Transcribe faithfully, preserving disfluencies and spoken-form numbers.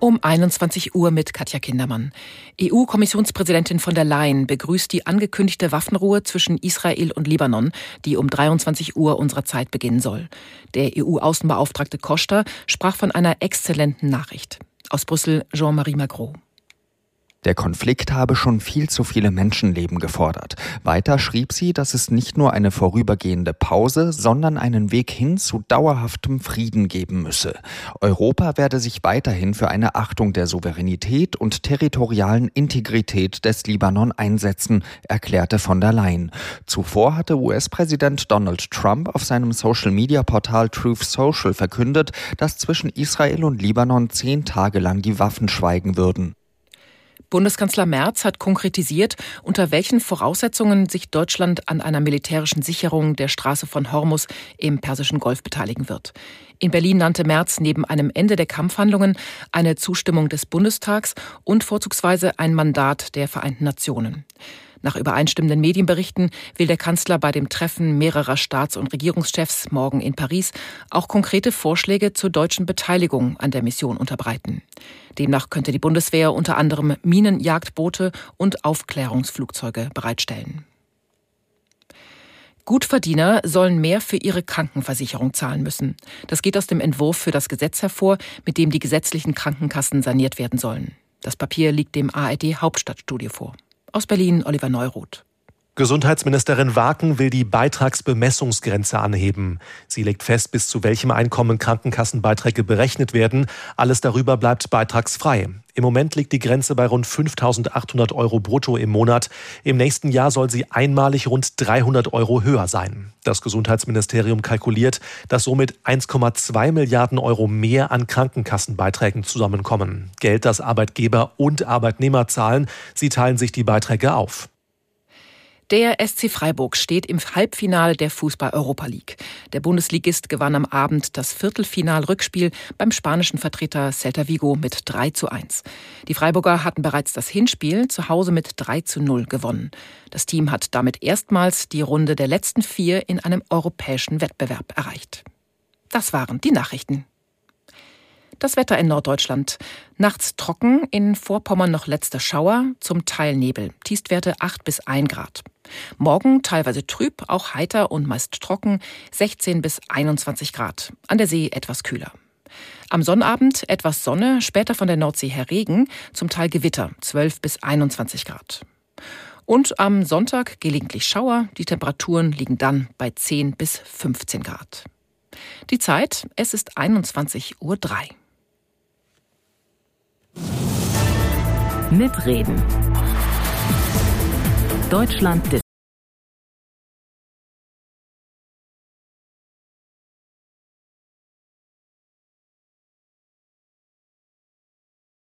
Um einundzwanzig Uhr mit Katja Kindermann. E U-Kommissionspräsidentin von der Leyen begrüßt die angekündigte Waffenruhe zwischen Israel und Libanon, die um dreiundzwanzig Uhr unserer Zeit beginnen soll. Der E U-Außenbeauftragte Costa sprach von einer exzellenten Nachricht. Aus Brüssel Jean-Marie Magro. Der Konflikt habe schon viel zu viele Menschenleben gefordert. Weiter schrieb sie, dass es nicht nur eine vorübergehende Pause, sondern einen Weg hin zu dauerhaftem Frieden geben müsse. Europa werde sich weiterhin für eine Achtung der Souveränität und territorialen Integrität des Libanon einsetzen, erklärte von der Leyen. Zuvor hatte U S-Präsident Donald Trump auf seinem Social-Media-Portal Truth Social verkündet, dass zwischen Israel und Libanon zehn Tage lang die Waffen schweigen würden. Bundeskanzler Merz hat konkretisiert, unter welchen Voraussetzungen sich Deutschland an einer militärischen Sicherung der Straße von Hormuz im Persischen Golf beteiligen wird. In Berlin nannte Merz neben einem Ende der Kampfhandlungen eine Zustimmung des Bundestags und vorzugsweise ein Mandat der Vereinten Nationen. Nach übereinstimmenden Medienberichten will der Kanzler bei dem Treffen mehrerer Staats- und Regierungschefs morgen in Paris auch konkrete Vorschläge zur deutschen Beteiligung an der Mission unterbreiten. Demnach könnte die Bundeswehr unter anderem Minenjagdboote und Aufklärungsflugzeuge bereitstellen. Gutverdiener sollen mehr für ihre Krankenversicherung zahlen müssen. Das geht aus dem Entwurf für das Gesetz hervor, mit dem die gesetzlichen Krankenkassen saniert werden sollen. Das Papier liegt dem A R D-Hauptstadtstudio vor. Aus Berlin Oliver Neuroth. Gesundheitsministerin Waken will die Beitragsbemessungsgrenze anheben. Sie legt fest, bis zu welchem Einkommen Krankenkassenbeiträge berechnet werden. Alles darüber bleibt beitragsfrei. Im Moment liegt die Grenze bei rund fünftausendachthundert Euro brutto im Monat. Im nächsten Jahr soll sie einmalig rund dreihundert Euro höher sein. Das Gesundheitsministerium kalkuliert, dass somit eins Komma zwei Milliarden Euro mehr an Krankenkassenbeiträgen zusammenkommen. Geld, das Arbeitgeber und Arbeitnehmer zahlen. Sie teilen sich die Beiträge auf. Der S C Freiburg steht im Halbfinale der Fußball-Europa League. Der Bundesligist gewann am Abend das Viertelfinal-Rückspiel beim spanischen Vertreter Celta Vigo mit drei zu eins. Die Freiburger hatten bereits das Hinspiel zu Hause mit drei zu null gewonnen. Das Team hat damit erstmals die Runde der letzten vier in einem europäischen Wettbewerb erreicht. Das waren die Nachrichten. Das Wetter in Norddeutschland. Nachts trocken, in Vorpommern noch letzter Schauer, zum Teil Nebel. Tiefstwerte acht bis ein Grad. Morgen teilweise trüb, auch heiter und meist trocken, sechzehn bis einundzwanzig Grad. An der See etwas kühler. Am Sonnabend etwas Sonne, später von der Nordsee her Regen, zum Teil Gewitter, zwölf bis einundzwanzig Grad. Und am Sonntag gelegentlich Schauer, die Temperaturen liegen dann bei zehn bis fünfzehn Grad. Die Zeit, es ist einundzwanzig Uhr drei. Mitreden. Deutschland